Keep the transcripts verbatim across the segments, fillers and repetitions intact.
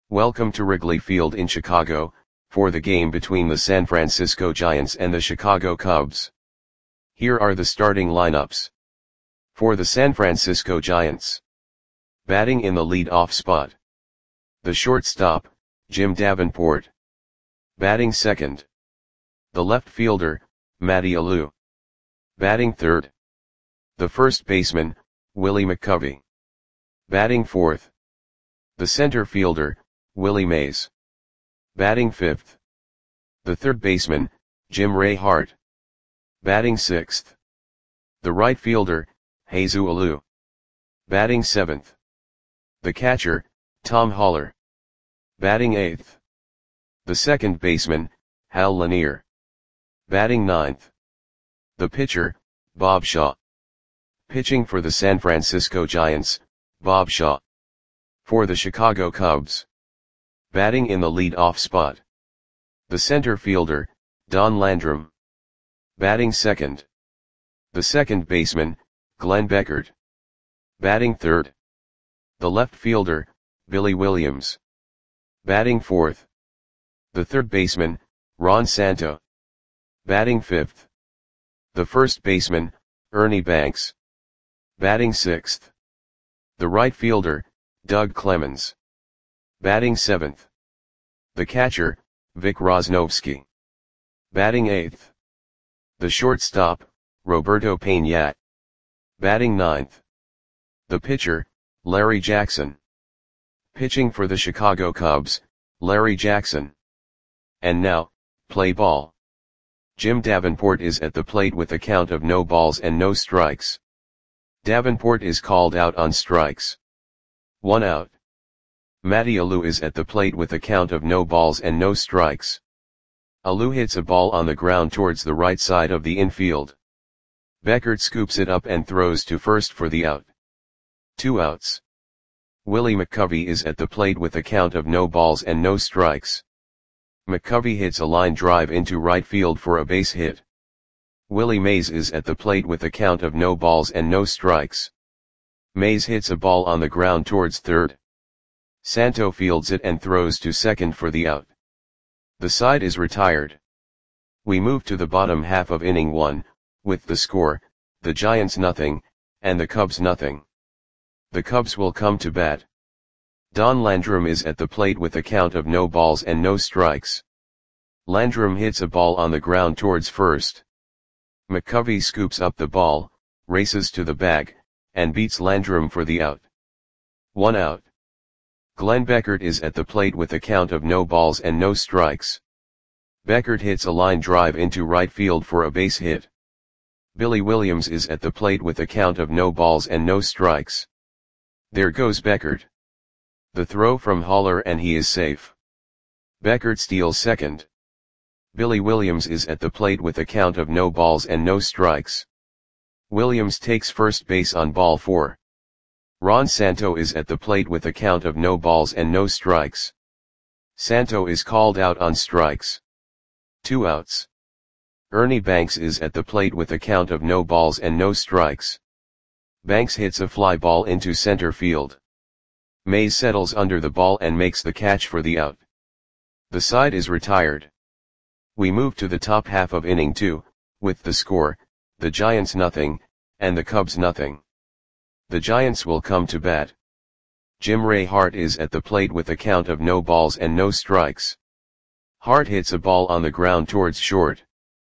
Welcome to Wrigley Field in Chicago, for the game between the San Francisco Giants and the Chicago Cubs. Here are the starting lineups. For the San Francisco Giants. Batting in the lead-off spot. The shortstop, Jim Davenport. Batting second. The left fielder, Matty Alou. Batting third. The first baseman, Willie McCovey. Batting fourth. The center fielder, Willie Mays. Batting fifth. The third baseman, Jim Ray Hart. Batting sixth. The right fielder, Jesus Alou. Batting seventh. The catcher, Tom Haller. Batting eighth. The second baseman, Hal Lanier. Batting ninth. The pitcher, Bob Shaw. Pitching for the San Francisco Giants, Bob Shaw. For the Chicago Cubs. Batting in the lead-off spot. The center fielder, Don Landrum. Batting second. The second baseman, Glenn Beckert. Batting third. The left fielder, Billy Williams. Batting fourth. The third baseman, Ron Santo. Batting fifth. The first baseman, Ernie Banks. Batting sixth. The right fielder, Doug Clemens. Batting seventh. The catcher, Vic Rosnovsky. Batting eighth. The shortstop, Roberto Peña. Batting ninth. The pitcher, Larry Jackson. Pitching for the Chicago Cubs, Larry Jackson. And now, play ball. Jim Davenport is at the plate with a count of no balls and no strikes. Davenport is called out on strikes. One out. Matty Alou is at the plate with a count of no balls and no strikes. Alou hits a ball on the ground towards the right side of the infield. Beckert scoops it up and throws to first for the out. Two outs. Willie McCovey is at the plate with a count of no balls and no strikes. McCovey hits a line drive into right field for a base hit. Willie Mays is at the plate with a count of no balls and no strikes. Mays hits a ball on the ground towards third. Santo fields it and throws to second for the out. The side is retired. We move to the bottom half of inning one, with the score, the Giants nothing, and the Cubs nothing. The Cubs will come to bat. Don Landrum is at the plate with a count of no balls and no strikes. Landrum hits a ball on the ground towards first. McCovey scoops up the ball, races to the bag, and beats Landrum for the out. One out. Glenn Beckert is at the plate with a count of no balls and no strikes. Beckert hits a line drive into right field for a base hit. Billy Williams is at the plate with a count of no balls and no strikes. There goes Beckert. The throw from Haller and he is safe. Beckert steals second. Billy Williams is at the plate with a count of no balls and no strikes. Williams takes first base on ball four. Ron Santo is at the plate with a count of no balls and no strikes. Santo is called out on strikes. Two outs. Ernie Banks is at the plate with a count of no balls and no strikes. Banks hits a fly ball into center field. Mays settles under the ball and makes the catch for the out. The side is retired. We move to the top half of inning two, with the score, the Giants nothing, and the Cubs nothing. The Giants will come to bat. Jim Ray Hart is at the plate with a count of no balls and no strikes. Hart hits a ball on the ground towards short.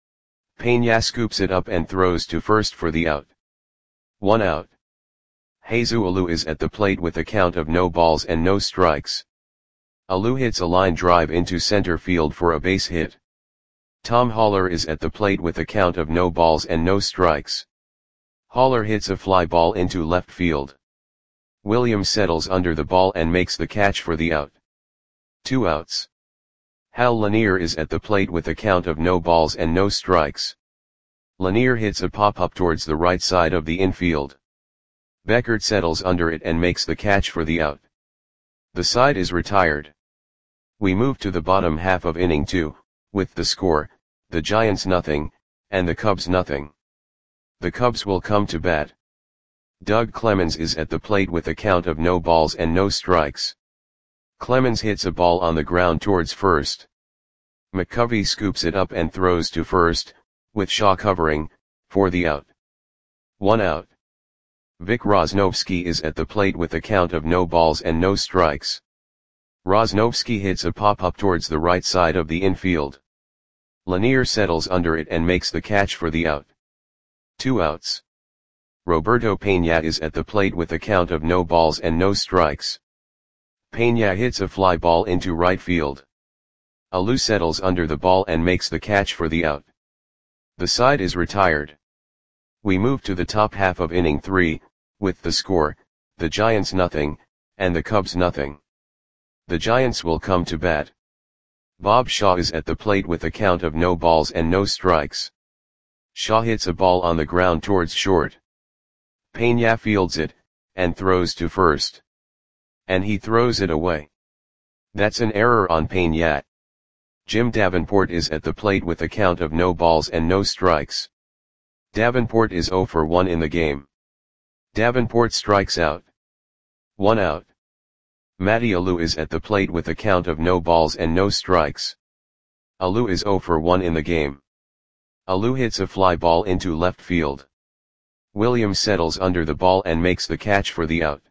Peña scoops it up and throws to first for the out. One out. Jesus Alou is at the plate with a count of no balls and no strikes. Alou hits a line drive into center field for a base hit. Tom Haller is at the plate with a count of no balls and no strikes. Haller hits a fly ball into left field. Williams settles under the ball and makes the catch for the out. Two outs. Hal Lanier is at the plate with a count of no balls and no strikes. Lanier hits a pop-up towards the right side of the infield. Beckert settles under it and makes the catch for the out. The side is retired. We move to the bottom half of inning two, with the score, the Giants nothing, and the Cubs nothing. The Cubs will come to bat. Doug Clemens is at the plate with a count of no balls and no strikes. Clemens hits a ball on the ground towards first. McCovey scoops it up and throws to first, with Shaw covering, for the out. One out. Vic Rosnovsky is at the plate with a count of no balls and no strikes. Rosnovsky hits a pop-up towards the right side of the infield. Lanier settles under it and makes the catch for the out. Two outs. Roberto Peña is at the plate with a count of no balls and no strikes. Peña hits a fly ball into right field. Alou settles under the ball and makes the catch for the out. The side is retired. We move to the top half of inning three, with the score, the Giants nothing, and the Cubs nothing. The Giants will come to bat. Bob Shaw is at the plate with a count of no balls and no strikes. Shaw hits a ball on the ground towards short. Peña fields it, and throws to first. And he throws it away. That's an error on Peña. Jim Davenport is at the plate with a count of no balls and no strikes. Davenport is oh for one in the game. Davenport strikes out. One out. Matty Alou is at the plate with a count of no balls and no strikes. Alou is oh for one in the game. Alou hits a fly ball into left field. Williams settles under the ball and makes the catch for the out.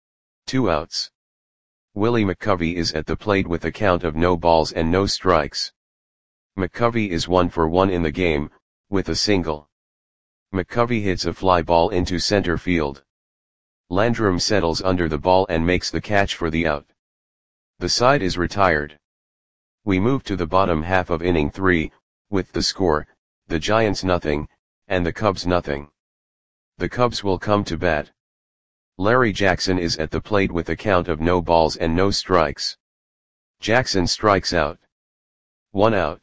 Two outs. Willie McCovey is at the plate with a count of no balls and no strikes. McCovey is one for one in the game, with a single. McCovey hits a fly ball into center field. Landrum settles under the ball and makes the catch for the out. The side is retired. We move to the bottom half of inning three, with the score, the Giants nothing, and the Cubs nothing. The Cubs will come to bat. Larry Jackson is at the plate with a count of no balls and no strikes. Jackson strikes out. One out.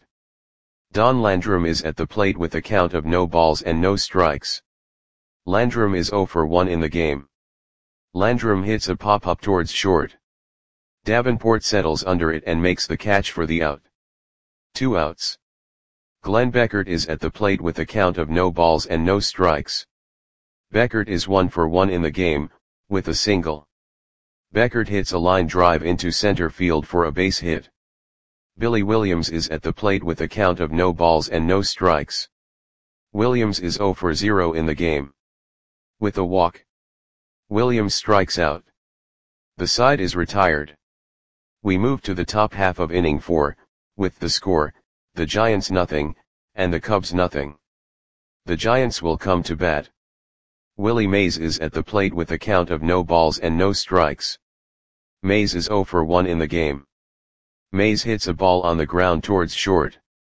Don Landrum is at the plate with a count of no balls and no strikes. Landrum is oh for one in the game. Landrum hits a pop-up towards short. Davenport settles under it and makes the catch for the out. Two outs. Glenn Beckert is at the plate with a count of no balls and no strikes. Beckert is one for one in the game, with a single. Beckert hits a line drive into center field for a base hit. Billy Williams is at the plate with a count of no balls and no strikes. Williams is oh for zero in the game. With a walk. Williams strikes out. The side is retired. We move to the top half of inning four, with the score, the Giants nothing, and the Cubs nothing. The Giants will come to bat. Willie Mays is at the plate with a count of no balls and no strikes. Mays is oh for one in the game. Mays hits a ball on the ground towards short.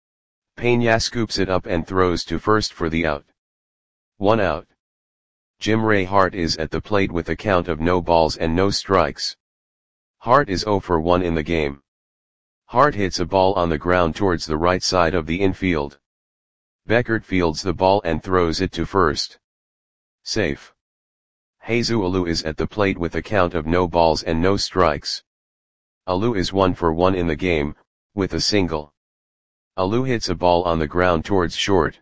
Peña scoops it up and throws to first for the out. One out. Jim Ray Hart is at the plate with a count of no balls and no strikes. Hart is oh for one in the game. Hart hits a ball on the ground towards the right side of the infield. Beckert fields the ball and throws it to first. Safe. Jesus Alou is at the plate with a count of no balls and no strikes. Alou is one for one in the game, with a single. Alou hits a ball on the ground towards short.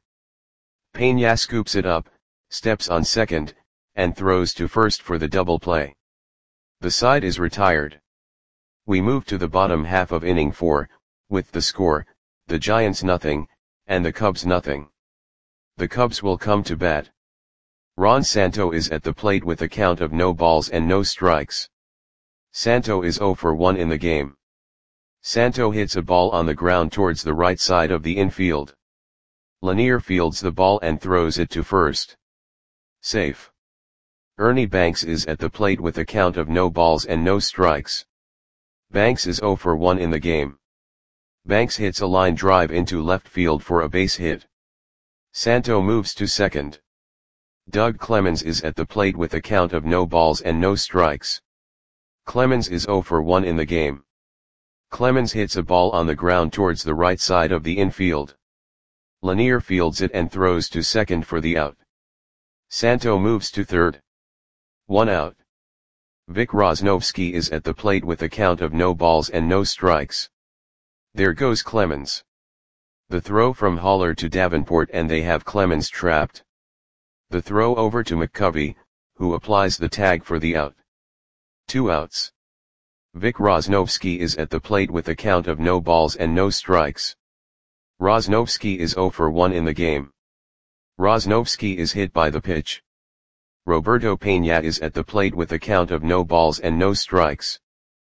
Peña scoops it up, steps on second, and throws to first for the double play. The side is retired. We move to the bottom half of inning four, with the score, the Giants nothing, and the Cubs nothing. The Cubs will come to bat. Ron Santo is at the plate with a count of no balls and no strikes. Santo is oh for one in the game. Santo hits a ball on the ground towards the right side of the infield. Lanier fields the ball and throws it to first. Safe. Ernie Banks is at the plate with a count of no balls and no strikes. Banks is oh for one in the game. Banks hits a line drive into left field for a base hit. Santo moves to second. Doug Clemens is at the plate with a count of no balls and no strikes. Clemens is oh for one in the game. Clemens hits a ball on the ground towards the right side of the infield. Lanier fields it and throws to second for the out. Santo moves to third. One out. Vic Rosnovsky is at the plate with a count of no balls and no strikes. There goes Clemens. The throw from Haller to Davenport and they have Clemens trapped. The throw over to McCovey, who applies the tag for the out. Two outs. Vic Rosnovsky is at the plate with a count of no balls and no strikes. Rosnovsky is zero for one in the game. Rosnovsky is hit by the pitch. Roberto Peña is at the plate with a count of no balls and no strikes.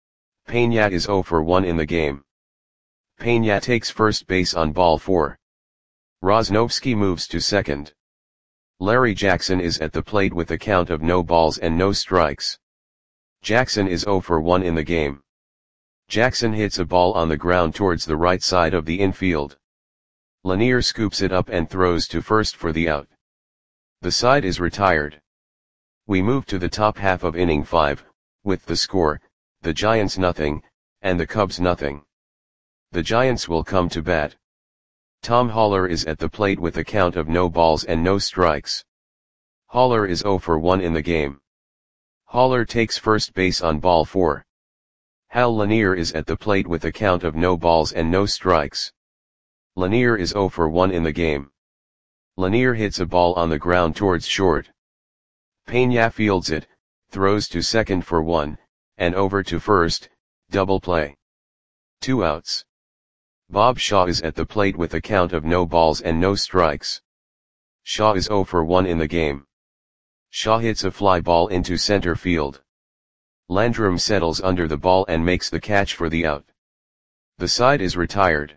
Peña is zero for one in the game. Peña takes first base on ball four. Rosnovsky moves to second. Larry Jackson is at the plate with a count of no balls and no strikes. Jackson is zero for one in the game. Jackson hits a ball on the ground towards the right side of the infield. Lanier scoops it up and throws to first for the out. The side is retired. We move to the top half of inning five, with the score, the Giants nothing, and the Cubs nothing. The Giants will come to bat. Tom Haller is at the plate with a count of no balls and no strikes. Haller is zero for one in the game. Haller takes first base on ball four. Hal Lanier is at the plate with a count of no balls and no strikes. Lanier is zero for one in the game. Lanier hits a ball on the ground towards short. Peña fields it, throws to second for one, and over to first, double play. Two outs. Bob Shaw is at the plate with a count of no balls and no strikes. Shaw is zero for one in the game. Shaw hits a fly ball into center field. Landrum settles under the ball and makes the catch for the out. The side is retired.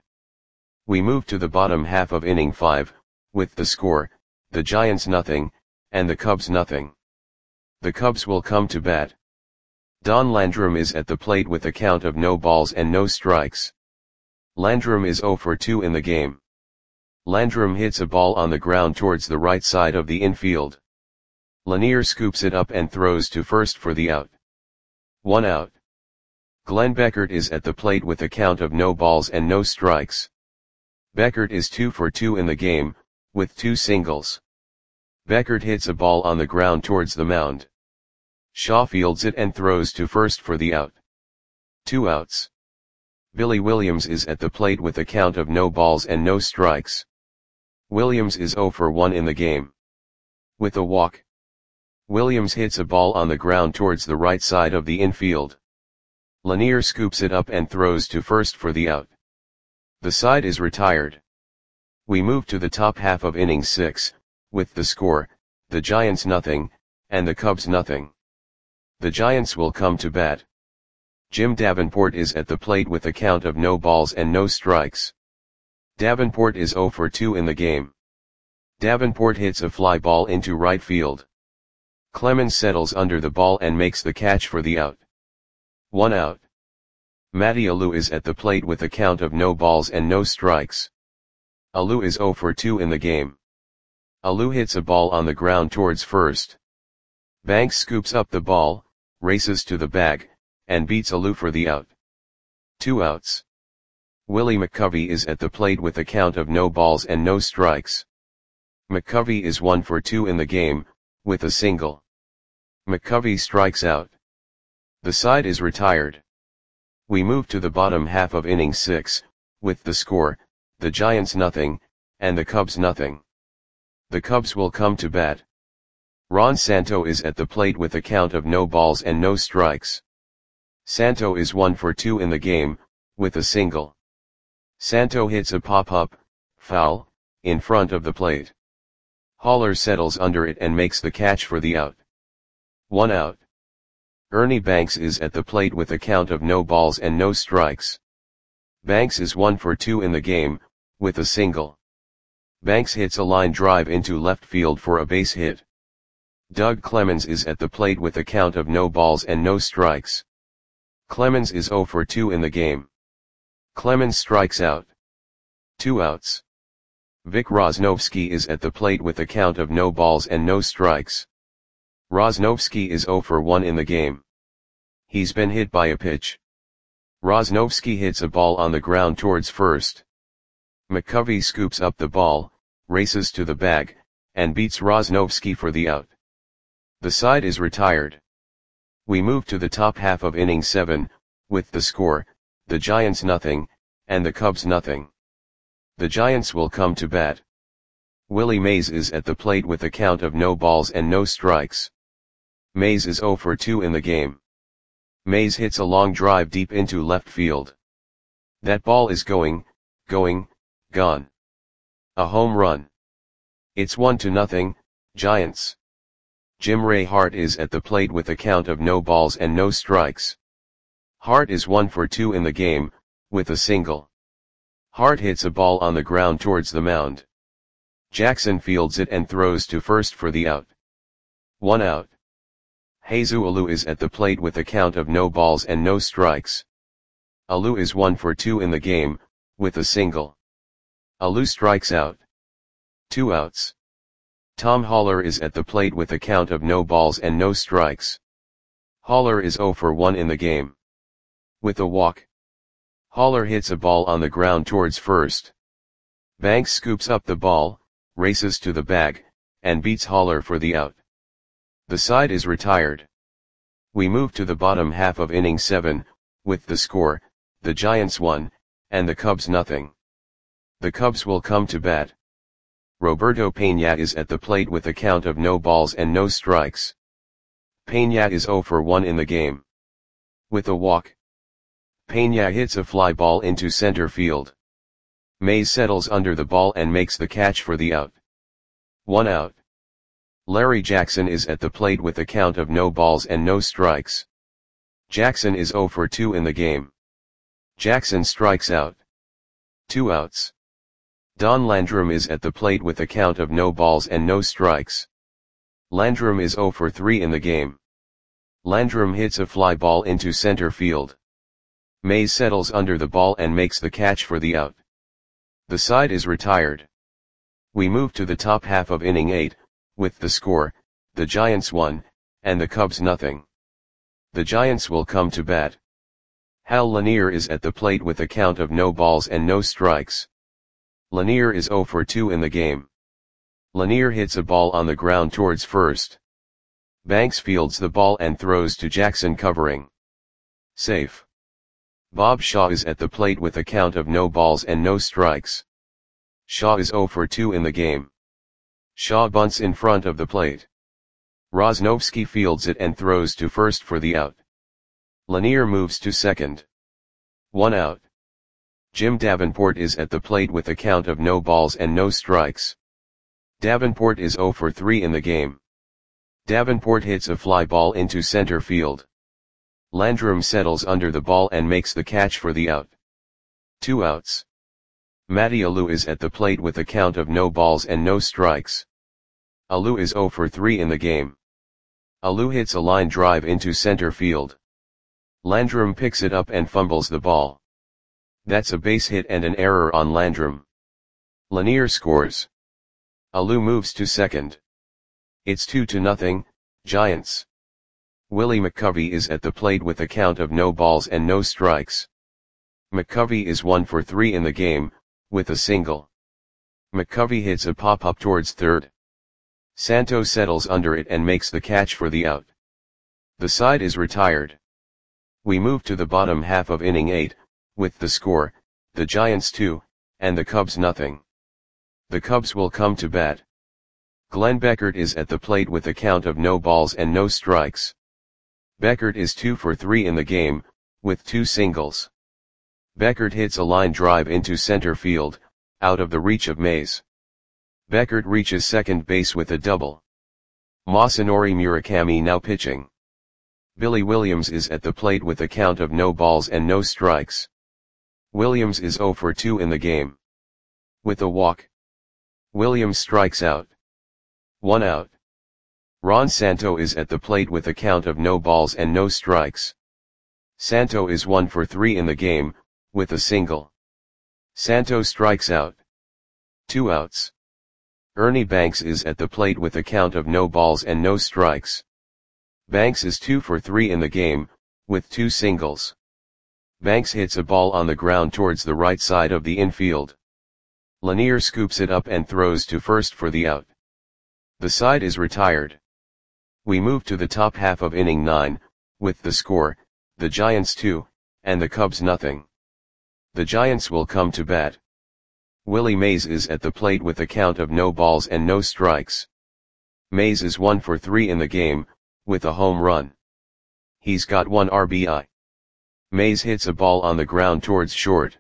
We move to the bottom half of inning five, with the score, the Giants nothing, and the Cubs nothing. The Cubs will come to bat. Don Landrum is at the plate with a count of no balls and no strikes. Landrum is zero for two in the game. Landrum hits a ball on the ground towards the right side of the infield. Lanier scoops it up and throws to first for the out. One out. Glenn Beckert is at the plate with a count of no balls and no strikes. Beckert is two for two in the game, with two singles. Beckert hits a ball on the ground towards the mound. Shaw fields it and throws to first for the out. Two outs. Billy Williams is at the plate with a count of no balls and no strikes. Williams is zero for one in the game. With a walk. Williams hits a ball on the ground towards the right side of the infield. Lanier scoops it up and throws to first for the out. The side is retired. We move to the top half of inning six, with the score, the Giants nothing, and the Cubs nothing. The Giants will come to bat. Jim Davenport is at the plate with a count of no balls and no strikes. Davenport is zero for two in the game. Davenport hits a fly ball into right field. Clemens settles under the ball and makes the catch for the out. One out. Matty Alou is at the plate with a count of no balls and no strikes. Alou is zero for two in the game. Alou hits a ball on the ground towards first. Banks scoops up the ball, races to the bag, and beats Alou for the out. Two outs. Willie McCovey is at the plate with a count of no balls and no strikes. McCovey is one for two in the game, with a single. McCovey strikes out. The side is retired. We move to the bottom half of inning six, with the score, the Giants nothing, and the Cubs nothing. The Cubs will come to bat. Ron Santo is at the plate with a count of no balls and no strikes. Santo is one for two in the game, with a single. Santo hits a pop-up, foul, in front of the plate. Haller settles under it and makes the catch for the out. One out. Ernie Banks is at the plate with a count of no balls and no strikes. Banks is one for two in the game, with a single. Banks hits a line drive into left field for a base hit. Doug Clemens is at the plate with a count of no balls and no strikes. Clemens is zero for two in the game. Clemens strikes out. Two outs. Vic Rosnovsky is at the plate with a count of no balls and no strikes. Rosnovsky is zero for one in the game. He's been hit by a pitch. Rosnovsky hits a ball on the ground towards first. McCovey scoops up the ball, races to the bag, and beats Rosnovsky for the out. The side is retired. We move to the top half of inning seven, with the score, the Giants nothing, and the Cubs nothing. The Giants will come to bat. Willie Mays is at the plate with a count of no balls and no strikes. Mays is zero for two in the game. Mays hits a long drive deep into left field. That ball is going, going, gone. A home run. It's one to nothing, Giants. Jim Ray Hart is at the plate with a count of no balls and no strikes. Hart is one for two in the game, with a single. Hart hits a ball on the ground towards the mound. Jackson fields it and throws to first for the out. One out. Jesus Alou is at the plate with a count of no balls and no strikes. Alou is one for two in the game, with a single. Alou strikes out. Two outs. Tom Haller is at the plate with a count of no balls and no strikes. Haller is zero for one in the game. With a walk. Haller hits a ball on the ground towards first. Banks scoops up the ball, races to the bag, and beats Haller for the out. The side is retired. We move to the bottom half of inning seven, with the score, the Giants one, and the Cubs nothing. The Cubs will come to bat. Roberto Peña is at the plate with a count of no balls and no strikes. Peña is zero for one in the game. With a walk. Peña hits a fly ball into center field. Mays settles under the ball and makes the catch for the out. One out. Larry Jackson is at the plate with a count of no balls and no strikes. Jackson is zero for two in the game. Jackson strikes out. Two outs. Don Landrum is at the plate with a count of no balls and no strikes. Landrum is zero for three in the game. Landrum hits a fly ball into center field. Mays settles under the ball and makes the catch for the out. The side is retired. We move to the top half of inning eight, with the score, the Giants one, and the Cubs nothing. The Giants will come to bat. Hal Lanier is at the plate with a count of no balls and no strikes. Lanier is zero for two in the game. Lanier hits a ball on the ground towards first. Banks fields the ball and throws to Jackson covering. Safe. Bob Shaw is at the plate with a count of no balls and no strikes. Shaw is zero for two in the game. Shaw bunts in front of the plate. Rosnovsky fields it and throws to first for the out. Lanier moves to second. One out. Jim Davenport is at the plate with a count of no balls and no strikes. Davenport is zero for three in the game. Davenport hits a fly ball into center field. Landrum settles under the ball and makes the catch for the out. Two outs. Matty Alou is at the plate with a count of no balls and no strikes. Alou is zero for three in the game. Alou hits a line drive into center field. Landrum picks it up and fumbles the ball. That's a base hit and an error on Landrum. Lanier scores. Alou moves to second. It's two to nothing, Giants. Willie McCovey is at the plate with a count of no balls and no strikes. McCovey is one for three in the game, with a single. McCovey hits a pop-up towards third. Santo settles under it and makes the catch for the out. The side is retired. We move to the bottom half of inning eight, with the score, the Giants two, and the Cubs nothing. The Cubs will come to bat. Glenn Beckert is at the plate with a count of no balls and no strikes. Beckert is two for three in the game, with two singles. Beckert hits a line drive into center field, out of the reach of Mays. Beckert reaches second base with a double. Masanori Murakami now pitching. Billy Williams is at the plate with a count of no balls and no strikes. Williams is zero for two in the game. With a walk. Williams strikes out. One out. Ron Santo is at the plate with a count of no balls and no strikes. Santo is one for three in the game, with a single. Santo strikes out. Two outs. Ernie Banks is at the plate with a count of no balls and no strikes. Banks is two for three in the game, with two singles. Banks hits a ball on the ground towards the right side of the infield. Lanier scoops it up and throws to first for the out. The side is retired. We move to the top half of inning nine, with the score, the Giants two, and the Cubs nothing. The Giants will come to bat. Willie Mays is at the plate with a count of no balls and no strikes. Mays is one for three in the game, with a home run. he's got one R B I. Mays hits a ball on the ground towards short.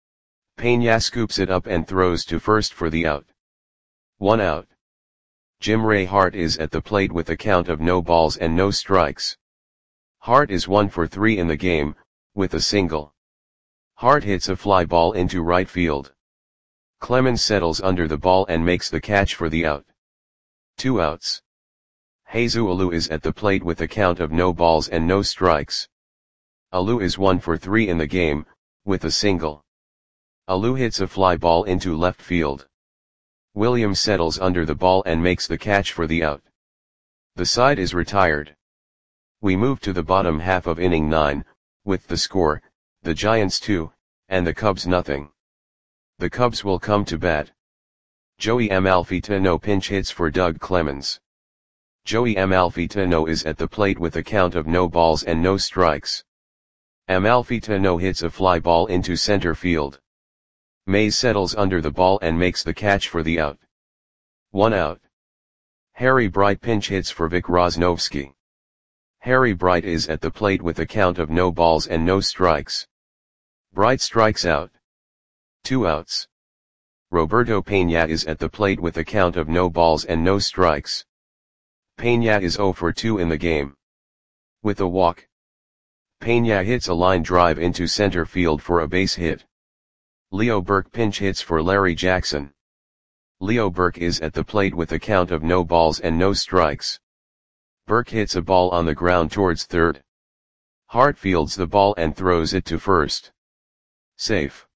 Peña scoops it up and throws to first for the out. One out. Jim Ray Hart is at the plate with a count of no balls and no strikes. Hart is one for three in the game, with a single. Hart hits a fly ball into right field. Clemens settles under the ball and makes the catch for the out. Two outs. Jesus Alou is at the plate with a count of no balls and no strikes. Alou is one for three in the game, with a single. Alou hits a fly ball into left field. Williams settles under the ball and makes the catch for the out. The side is retired. We move to the bottom half of inning nine, with the score, the Giants two, and the Cubs nothing. The Cubs will come to bat. Joey Amalfitano pinch hits for Doug Clemens. Joey Amalfitano is at the plate with a count of no balls and no strikes. Amalfitano hits a fly ball into center field. Mays settles under the ball and makes the catch for the out. One out. Harry Bright pinch hits for Vic Rosnovsky. Harry Bright is at the plate with a count of no balls and no strikes. Bright strikes out. Two outs. Roberto Peña is at the plate with a count of no balls and no strikes. Peña is zero for two in the game. With a walk. Peña hits a line drive into center field for a base hit. Leo Burke pinch hits for Larry Jackson. Leo Burke is at the plate with a count of no balls and no strikes. Burke hits a ball on the ground towards third. Hart fields the ball and throws it to first. Safe.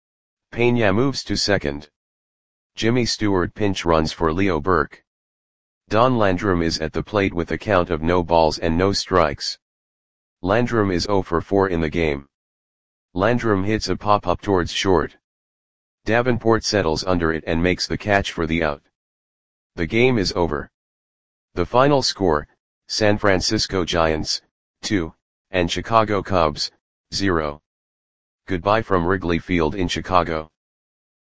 Peña moves to second. Jimmy Stewart pinch runs for Leo Burke. Don Landrum is at the plate with a count of no balls and no strikes. Landrum is zero for four in the game. Landrum hits a pop-up towards short. Davenport settles under it and makes the catch for the out. The game is over. The final score, San Francisco Giants, two, and Chicago Cubs, zero. Goodbye from Wrigley Field in Chicago.